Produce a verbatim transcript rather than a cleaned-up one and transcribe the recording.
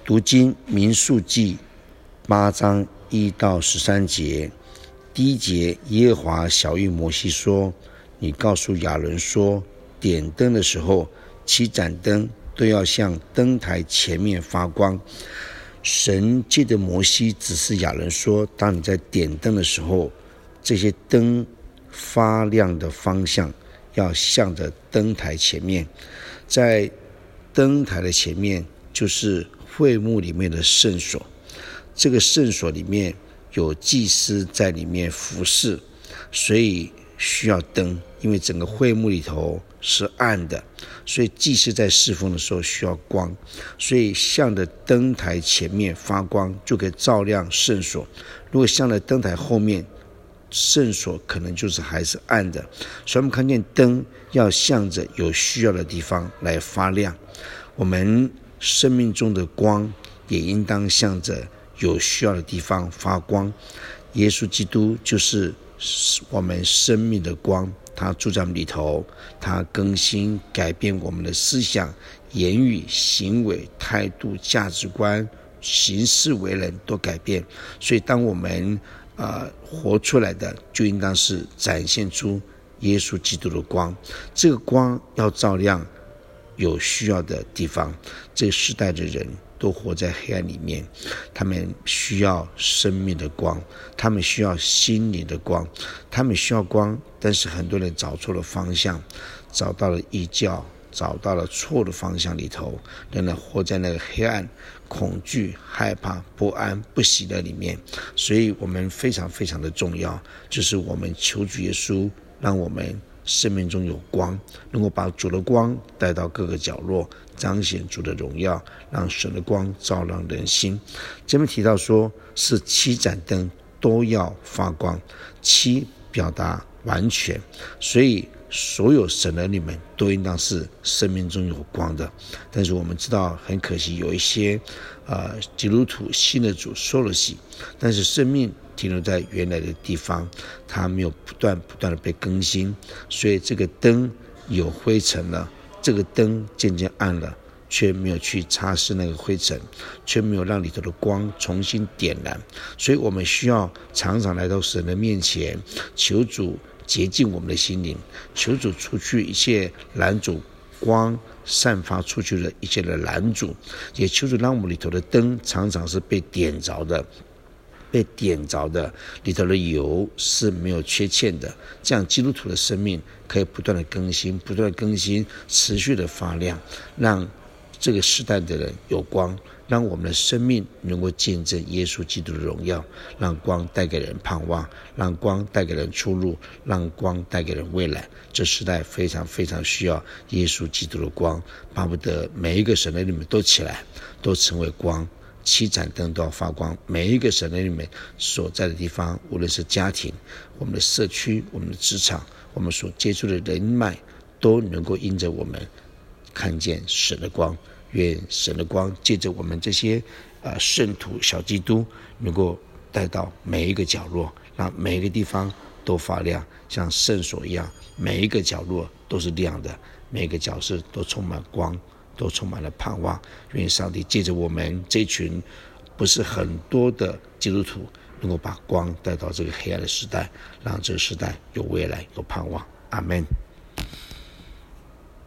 读经民数记八章一到十三节。第一节，耶和华晓谕摩西说，你告诉亚伦说，点灯的时候，七盏灯都要向灯台前面发光。神借着摩西指示亚伦说，当你在点灯的时候，这些灯发亮的方向要向着灯台前面。在灯台的前面就是会幕里面的圣所，这个圣所里面有祭司在里面服侍，所以需要灯，因为整个会幕里头是暗的，所以祭司在侍奉的时候需要光，所以向着灯台前面发光就可以照亮圣所。如果向着灯台后面，圣所可能就是还是暗的，所以我们看见灯要向着有需要的地方来发亮。我们生命中的光也应当向着有需要的地方发光。耶稣基督就是我们生命的光，他住在我们里头，他更新改变我们的思想、言语、行为、态度、价值观、行事为人都改变。所以当我们呃活出来的，就应当是展现出耶稣基督的光。这个光要照亮有需要的地方。这个时代的人都活在黑暗里面，他们需要生命的光，他们需要心灵的光，他们需要光，但是很多人找错了方向，找到了异教，找到了错的方向里头，仍然活在那个黑暗、恐惧、害怕、不安、不喜乐里面。所以我们非常非常的重要，就是我们求主耶稣，让我们生命中有光，能够把主的光带到各个角落，彰显主的荣耀，让神的光照亮人心。这边提到说是七盏灯都要发光，七表达完全，所以所有神的儿女们都应当是生命中有光的。但是我们知道很可惜，有一些呃基督徒信了主受了洗，但是生命停留在原来的地方，它没有不断不断的被更新，所以这个灯有灰尘了，这个灯渐渐暗了，却没有去擦拭那个灰尘，却没有让里头的光重新点燃。所以我们需要常常来到神的面前，求主洁净我们的心灵，求主除去一切拦阻光散发出去的一切的拦阻，也求主让我们里头的灯常常是被点着的，被点着的，里头的油是没有缺欠的。这样基督徒的生命可以不断的更新，不断的更新，持续的发亮，让这个时代的人有光，让我们的生命能够见证耶稣基督的荣耀，让光带给人盼望，让光带给人出路，让光带给人未来。这时代非常非常需要耶稣基督的光，巴不得每一个神的儿女们都起来，都成为光，七盏灯都要发光。每一个神的儿女们所在的地方，无论是家庭、我们的社区、我们的职场，我们所接触的人脉，都能够因着我们看见神的光。愿神的光借着我们这些呃圣徒小基督，能够带到每一个角落，让每一个地方都发亮，像圣所一样，每一个角落都是亮的，每一个角色都充满光，都充满了盼望。愿上帝借着我们这群不是很多的基督徒，能够把光带到这个黑暗的时代，让这个时代有未来，有盼望。阿们。